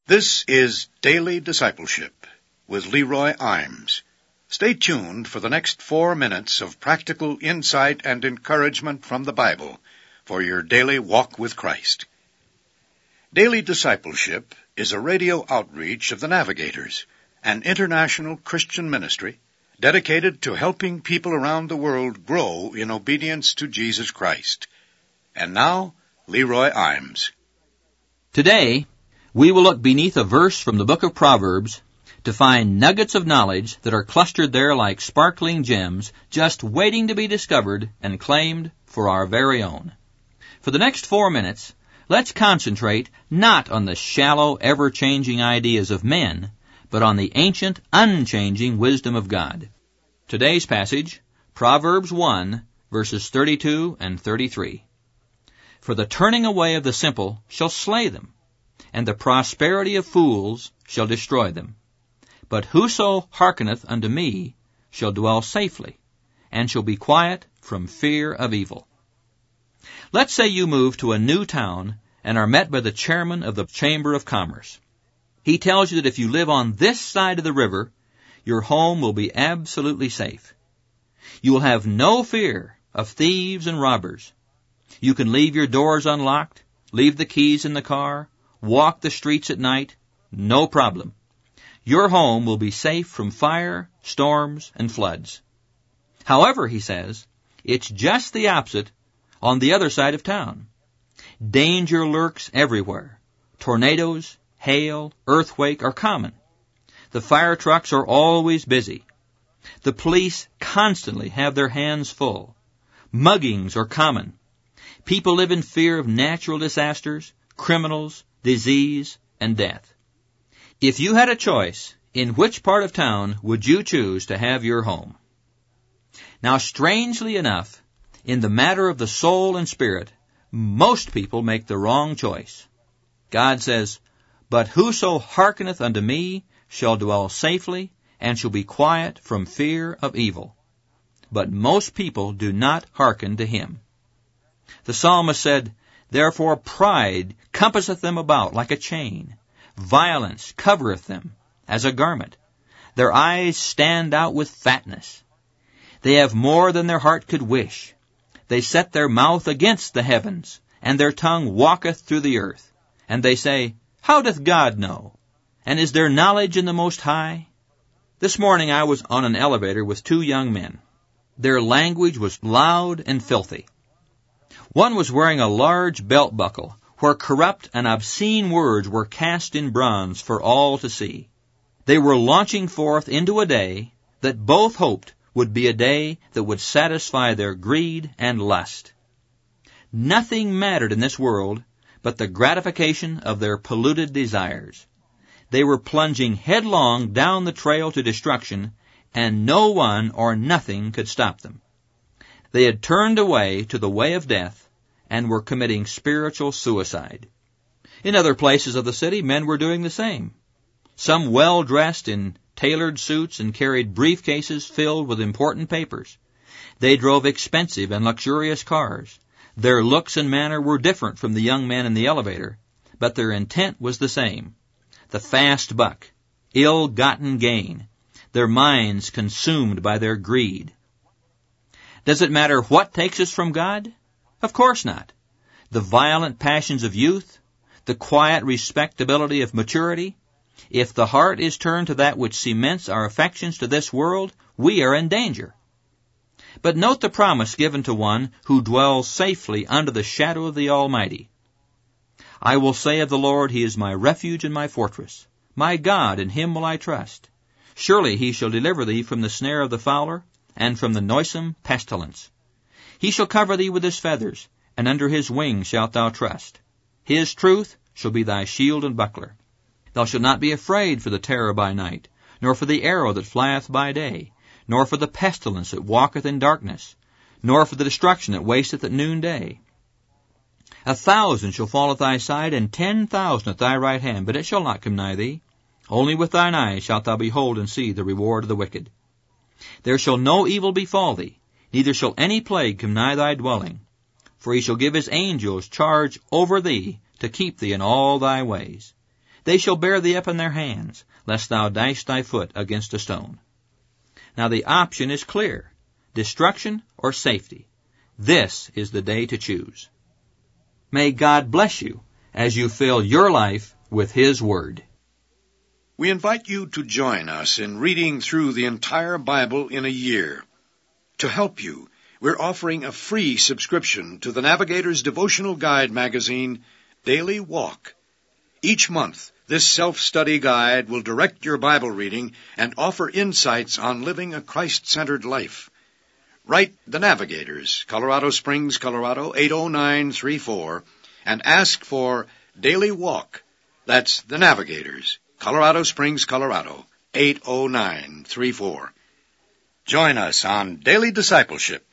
This is Daily Discipleship with Leroy Imes. Stay tuned for the next 4 minutes of practical insight and encouragement from the Bible for your daily walk with Christ. Daily Discipleship is a radio outreach of the Navigators, an international Christian ministry dedicated to helping people around the world grow in obedience to Jesus Christ. And now, Leroy Imes. Today, we will look beneath a verse from the book of Proverbs to find nuggets of knowledge that are clustered there like sparkling gems, just waiting to be discovered and claimed for our very own. For the next 4 minutes, let's concentrate not on the shallow, ever-changing ideas of men, but on the ancient, unchanging wisdom of God. Today's passage, Proverbs 1, verses 32 and 33. For the turning away of the simple shall slay them, and the prosperity of fools shall destroy them. But whoso hearkeneth unto me shall dwell safely, and shall be quiet from fear of evil. Let's say you move to a new town and are met by the chairman of the Chamber of Commerce. He tells you that if you live on this side of the river, your home will be absolutely safe. You will have no fear of thieves and robbers. You can leave your doors unlocked, leave the keys in the car, walk the streets at night, no problem. Your home will be safe from fire, storms, and floods. However, he says, it's just the opposite on the other side of town. Danger lurks everywhere. Tornadoes, hail, earthquake are common. The fire trucks are always busy. The police constantly have their hands full. Muggings are common. People live in fear of natural disasters, criminals, disease, and death. If you had a choice, in which part of town would you choose to have your home? Now, strangely enough, in the matter of the soul and spirit, most people make the wrong choice. God says, But whoso hearkeneth unto me shall dwell safely, and shall be quiet from fear of evil. But most people do not hearken to him. The psalmist said, Therefore pride compasseth them about like a chain. Violence covereth them as a garment. Their eyes stand out with fatness. They have more than their heart could wish. They set their mouth against the heavens, and their tongue walketh through the earth. And they say, How doth God know? And is there knowledge in the Most High? This morning I was on an elevator with 2 young men. Their language was loud and filthy. One was wearing a large belt buckle, where corrupt and obscene words were cast in bronze for all to see. They were launching forth into a day that both hoped would be a day that would satisfy their greed and lust. Nothing mattered in this world but the gratification of their polluted desires. They were plunging headlong down the trail to destruction, and no one or nothing could stop them. They had turned away to the way of death and were committing spiritual suicide. In other places of the city, men were doing the same. Some well-dressed in tailored suits and carried briefcases filled with important papers. They drove expensive and luxurious cars. Their looks and manner were different from the young man in the elevator, but their intent was the same. The fast buck, ill-gotten gain, their minds consumed by their greed. Does it matter what takes us from God? Of course not. The violent passions of youth, the quiet respectability of maturity. If the heart is turned to that which cements our affections to this world, we are in danger. But note the promise given to one who dwells safely under the shadow of the Almighty. I will say of the Lord, He is my refuge and my fortress. My God, in Him will I trust. Surely He shall deliver thee from the snare of the fowler, and from the noisome pestilence. He shall cover thee with His feathers, and under His wings shalt thou trust. His truth shall be thy shield and buckler. Thou shalt not be afraid for the terror by night, nor for the arrow that flieth by day, nor for the pestilence that walketh in darkness, nor for the destruction that wasteth at noonday. 1,000 shall fall at thy side, and 10,000 at thy right hand, but it shall not come nigh thee. Only with thine eyes shalt thou behold and see the reward of the wicked. There shall no evil befall thee, neither shall any plague come nigh thy dwelling. For he shall give his angels charge over thee, to keep thee in all thy ways. They shall bear thee up in their hands, lest thou dash thy foot against a stone. Now the option is clear. Destruction or safety. This is the day to choose. May God bless you as you fill your life with His Word. We invite you to join us in reading through the entire Bible in a year. To help you, we're offering a free subscription to the Navigator's devotional guide magazine, Daily Walk. Each month, this self-study guide will direct your Bible reading and offer insights on living a Christ-centered life. Write the Navigators, Colorado Springs, Colorado 80934, and ask for Daily Walk. That's the Navigators, Colorado Springs, Colorado 80934. Join us on Daily Discipleship